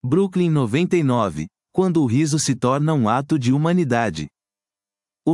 Brooklyn 99, quando o riso se torna um ato de humanidade. O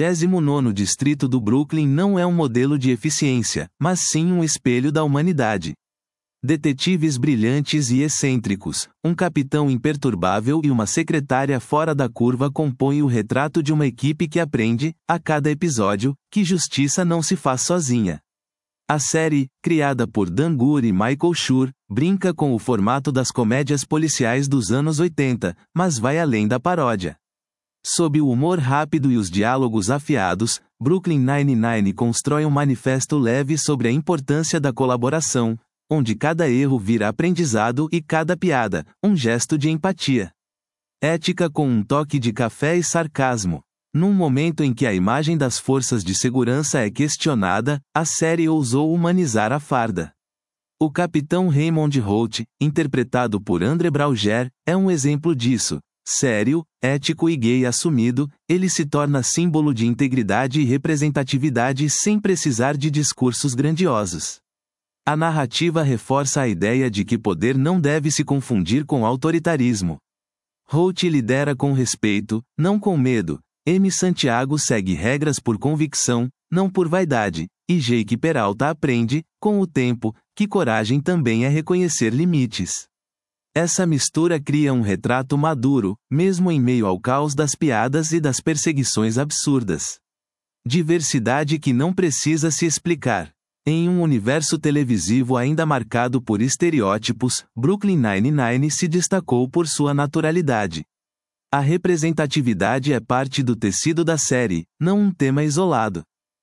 99º distrito do Brooklyn não é um modelo de eficiência, mas sim um espelho da humanidade. Detetives brilhantes e excêntricos, um capitão imperturbável e uma secretária fora da curva compõem o retrato de uma equipe que aprende, a cada episódio, que justiça não se faz sozinha. A série, criada por Dan Goor e Michael Schur, brinca com o formato das comédias policiais dos anos 80, mas vai além da paródia. Sob o humor rápido e os diálogos afiados, Brooklyn Nine-Nine constrói um manifesto leve sobre a importância da colaboração, onde cada erro vira aprendizado e cada piada, um gesto de empatia. Ética com um toque de café e sarcasmo. Num momento em que a imagem das forças de segurança é questionada, a série ousou humanizar a farda. O capitão Raymond Holt, interpretado por André Brauger, é um exemplo disso. Sério, ético e gay assumido, ele se torna símbolo de integridade e representatividade sem precisar de discursos grandiosos. A narrativa reforça a ideia de que poder não deve se confundir com autoritarismo. Holt lidera com respeito, não com medo. M. Santiago segue regras por convicção, não por vaidade, e Jake Peralta aprende, com o tempo, que coragem também é reconhecer limites. Essa mistura cria um retrato maduro, mesmo em meio ao caos das piadas e das perseguições absurdas. Diversidade que não precisa se explicar. Em um universo televisivo ainda marcado por estereótipos, Brooklyn Nine-Nine se destacou por sua naturalidade. A representatividade é parte do tecido da série, não um tema isolado.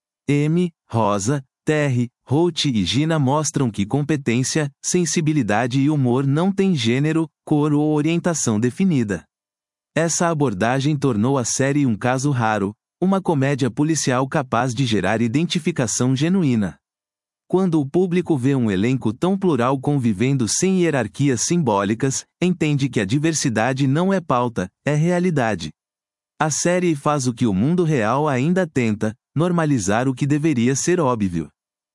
M, Rosa, Terry, Holt e Gina mostram que competência, sensibilidade e humor não têm gênero, cor ou orientação definida. Essa abordagem tornou a série um caso raro, uma comédia policial capaz de gerar identificação genuína. Quando o público vê um elenco tão plural convivendo sem hierarquias simbólicas, entende que a diversidade não é pauta, é realidade. A série faz o que o mundo real ainda tenta, normalizar o que deveria ser óbvio.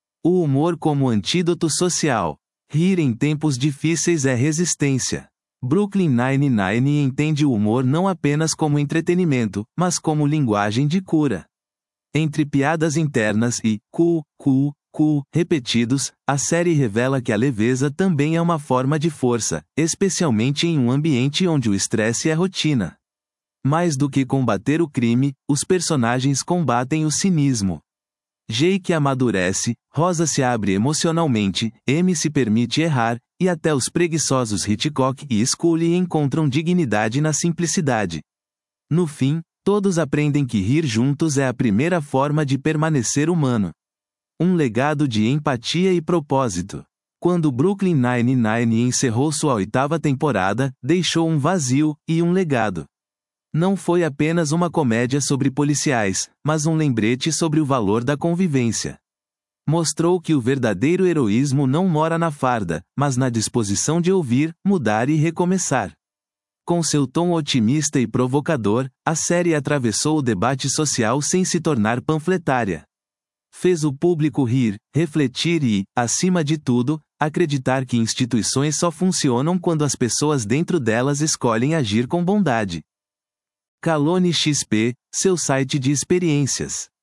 O humor como antídoto social. Rir em tempos difíceis é resistência. Brooklyn Nine-Nine entende o humor não apenas como entretenimento, mas como linguagem de cura. Entre piadas internas e repetidos, a série revela que a leveza também é uma forma de força, especialmente em um ambiente onde o estresse é rotina. Mais do que combater o crime, os personagens combatem o cinismo. Jake amadurece, Rosa se abre emocionalmente, M se permite errar, e até os preguiçosos Hitchcock e Scully encontram dignidade na simplicidade. No fim, todos aprendem que rir juntos é a primeira forma de permanecer humano. Um legado de empatia e propósito. Quando Brooklyn Nine-Nine encerrou sua 8ª temporada, deixou um vazio e um legado. Não foi apenas uma comédia sobre policiais, mas um lembrete sobre o valor da convivência. Mostrou que o verdadeiro heroísmo não mora na farda, mas na disposição de ouvir, mudar e recomeçar. Com seu tom otimista e provocador, a série atravessou o debate social sem se tornar panfletária. Fez o público rir, refletir e, acima de tudo, acreditar que instituições só funcionam quando as pessoas dentro delas escolhem agir com bondade. Calone XP, seu site de experiências.